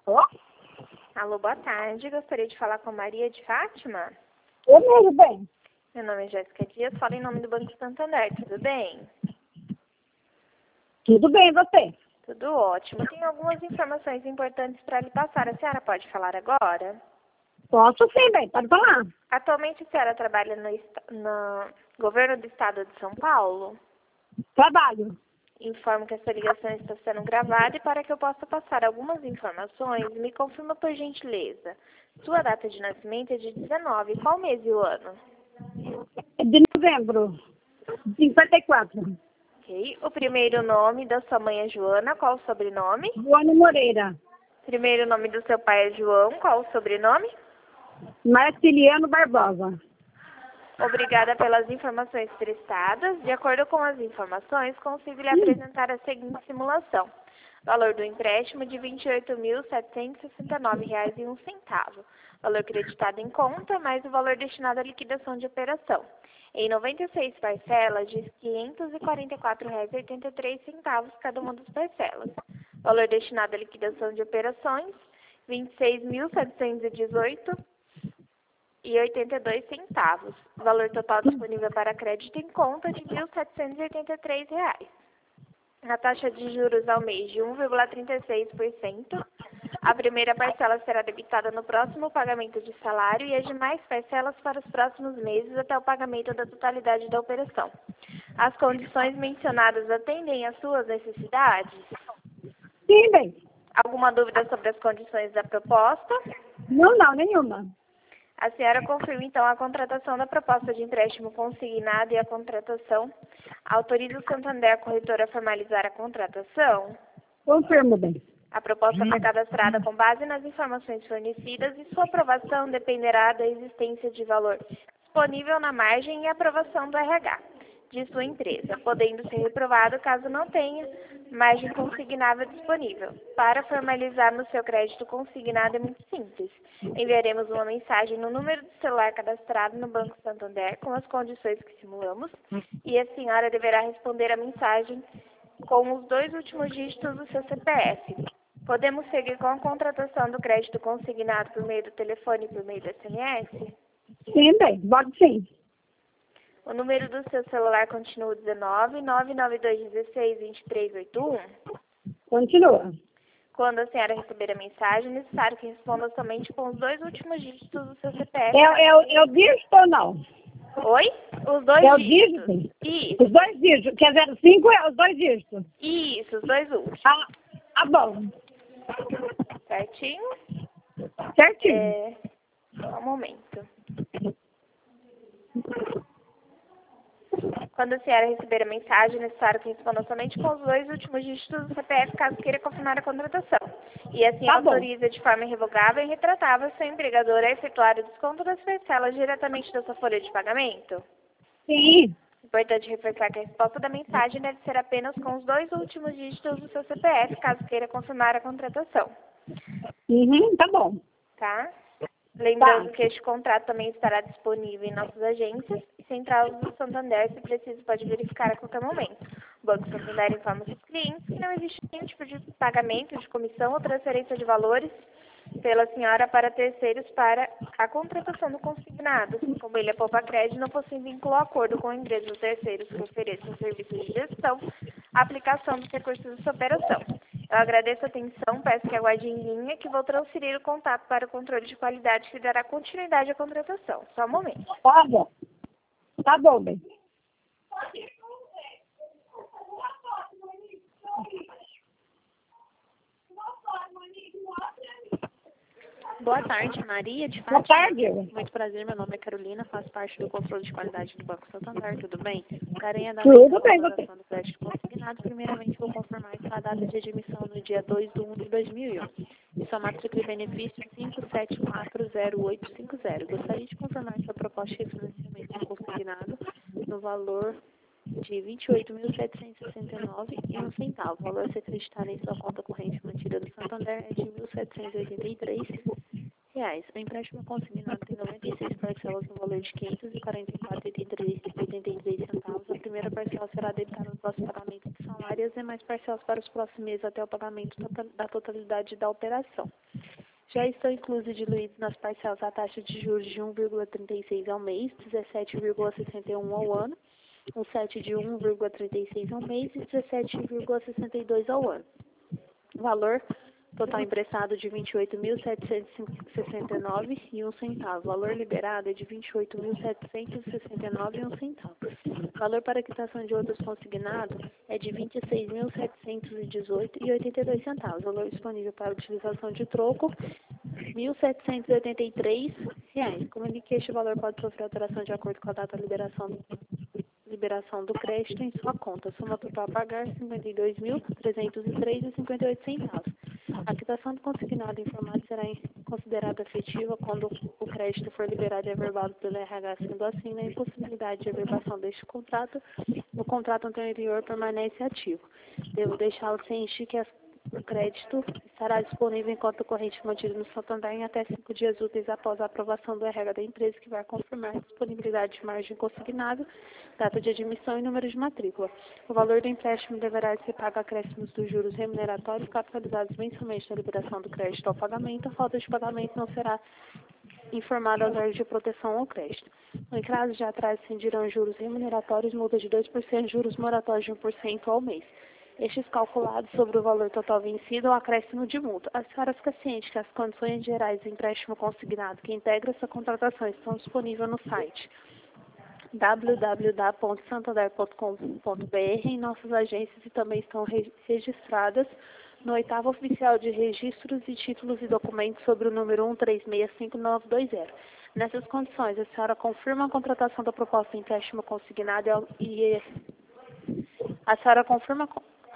Alô? Alô, boa tarde. Gostaria de falar com Maria de Fátima. Eu mesmo, bem. Meu nome é Jéssica Dias, falo em nome do Banco Santander, tudo bem? Tudo bem, você? Tudo ótimo. Tenho algumas informações importantes para lhe passar. A senhora pode falar agora? Posso sim, bem, pode falar. Atualmente a senhora trabalha no governo do estado de São Paulo? Trabalho. Informo que essa ligação está sendo gravada e para que eu possa passar algumas informações, me confirma por gentileza. Sua data de nascimento é de 19, qual mês e o ano? É de novembro. 54. Ok. O primeiro nome da sua mãe é Joana, qual o sobrenome? Joana Moreira. Primeiro nome do seu pai é João, qual o sobrenome? Marciliano Barbosa. Obrigada pelas informações prestadas. De acordo com as informações, consigo lhe apresentar a seguinte simulação. Valor do empréstimo de R$ 28.769,01. Valor creditado em conta, mais o valor destinado à liquidação de operação. Em 96 parcelas de R$ 544,83 cada uma das parcelas. Valor destinado à liquidação de operações, R$ 26.718,82. Valor total disponível para crédito em conta de R$ 1.783. A taxa de juros ao mês de 1,36%. A primeira parcela será debitada no próximo pagamento de salário e as demais parcelas para os próximos meses até o pagamento da totalidade da operação. As condições mencionadas atendem às suas necessidades? Sim, bem. Alguma dúvida sobre as condições da proposta? Não, nenhuma. A senhora confirma, então, a contratação da proposta de empréstimo consignado e a contratação. Autoriza o Santander, a corretora, a formalizar a contratação? Confirmo, bem. A proposta foi cadastrada com base nas informações fornecidas e sua aprovação dependerá da existência de valor disponível na margem e aprovação do RH de sua empresa, podendo ser reprovado caso não tenha margem consignável disponível. Para formalizar no seu crédito consignado é muito simples. Enviaremos uma mensagem no número de celular cadastrado no Banco Santander com as condições que simulamos e a senhora deverá responder a mensagem com os 2 últimos dígitos do seu CPF. Podemos seguir com a contratação do crédito consignado por meio do telefone e por meio do SMS? Sim, bem, pode sim. O número do seu celular continua 19 99216 2381. Continua. Quando a senhora receber a mensagem, é necessário que responda somente com os 2 últimos dígitos do seu CPF. É o dígito ou não? Oi? Os 2 É o dígitos. dígito? Isso. Os 2 dígitos. Quer dizer, 5 é os 2 dígitos. Isso, os 2 últimos. Bom. Certinho? Certinho. Só um momento. Quando a senhora receber a mensagem, é necessário que responda somente com os 2 últimos dígitos do CPF, caso queira confirmar a contratação. E assim autoriza de forma irrevogável e retratável seu empregador a efetuar o desconto das parcelas diretamente da sua folha de pagamento? Sim. Importante reforçar que a resposta da mensagem deve ser apenas com os 2 últimos dígitos do seu CPF, caso queira confirmar a contratação. Tá bom. Tá? Lembrando que este contrato também estará disponível em nossas agências e central do Santander, se preciso, pode verificar a qualquer momento. O Banco Santander informa seus clientes que não existe nenhum tipo de pagamento de comissão ou transferência de valores pela senhora para terceiros para a contratação do consignado, como ele é poupa crédito, não possui vínculo ou acordo com empresas ou terceiros que ofereçam serviços de gestão, aplicação dos recursos dessa operação. Eu agradeço a atenção, peço que aguarde em linha que vou transferir o contato para o controle de qualidade que dará continuidade à contratação. Só um momento. Tá bom. Tá bom, bem. Boa tarde, Maria de Fátima. Boa tarde. Muito prazer, meu nome é Carolina, faço parte do controle de qualidade do Banco Santander, tudo bem? Carinha da Tudo bem, você. do crédito consignado, primeiramente vou confirmar a data de admissão no dia 2/1/2011. E sua matrícula e benefício 5740850. Gostaria de confirmar sua proposta de refinanciamento consignado no valor de R$ 28.769,01. O valor a ser acreditado em sua conta corrente mantida no Santander é de R$ 1.783,01. O empréstimo consignado tem 96 parcelas no valor de R$ 544,83 centavos. A primeira parcela será debitada no próximo pagamento do salário e as demais parcelas para os próximos meses até o pagamento da totalidade da operação. Já estão inclusos e diluídos nas parcelas a taxa de juros de 1,36 ao mês, 17,61 ao ano, o 7 de 1,36 ao mês e 17,62 ao ano. O valor total emprestado de R$ 28.769,01. Valor liberado é de R$ 28.769,01. Valor para quitação de outros consignados é de R$ 26.718,82. Valor disponível para utilização de troco, R$ 1.783. Comunique que este valor pode sofrer alteração de acordo com a data de liberação do crédito em sua conta. Soma total a pagar R$ 52.303,58. A quitação do consignado informado será considerada efetiva quando o crédito for liberado e averbado pelo RH, sendo assim, na impossibilidade de averbação deste contrato, o contrato anterior permanece ativo. Devo deixá-lo ciente que o crédito estará disponível enquanto o corrente mantido no Santander em até 5 dias úteis após a aprovação do RH da empresa, que vai confirmar a disponibilidade de margem consignada, data de admissão e número de matrícula. O valor do empréstimo deverá ser pago a acréscimos dos juros remuneratórios capitalizados mensalmente na liberação do crédito ao pagamento. A falta de pagamento não será informada aos órgãos de proteção ao crédito. Em caso de atraso, incidirão juros remuneratórios, multa de 2%, juros moratórios de 1% ao mês. Estes calculados sobre o valor total vencido ou acréscimo de multa. A senhora fica ciente que as condições gerais do empréstimo consignado que integra essa contratação estão disponíveis no site www.santander.com.br em nossas agências e também estão registradas no 8º Oficial de Registros e Títulos e Documentos sobre o número 1365920. Nessas condições, a senhora confirma a contratação da proposta de empréstimo consignado e a senhora confirma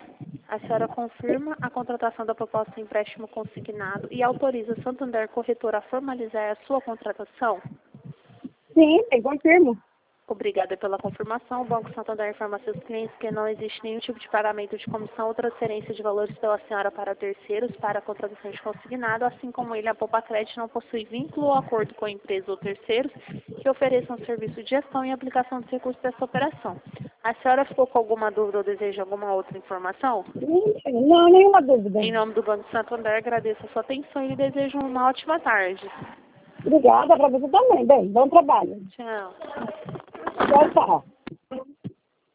a contratação da proposta de empréstimo consignado e autoriza a Santander Corretora a formalizar a sua contratação? Sim, eu confirmo. Obrigada pela confirmação. O Banco Santander informa a seus clientes que não existe nenhum tipo de pagamento de comissão ou transferência de valores pela senhora para terceiros para a contratação de consignado, assim como ele, a Poupa Crédito, não possui vínculo ou acordo com a empresa ou terceiros que ofereçam serviço de gestão e aplicação dos recursos dessa operação. A senhora ficou com alguma dúvida ou deseja alguma outra informação? Não, nenhuma dúvida. Em nome do Banco Santander, agradeço a sua atenção e lhe desejo uma ótima tarde. Obrigada para você também. Bem, bom trabalho. Tchau. Tchau, tchau.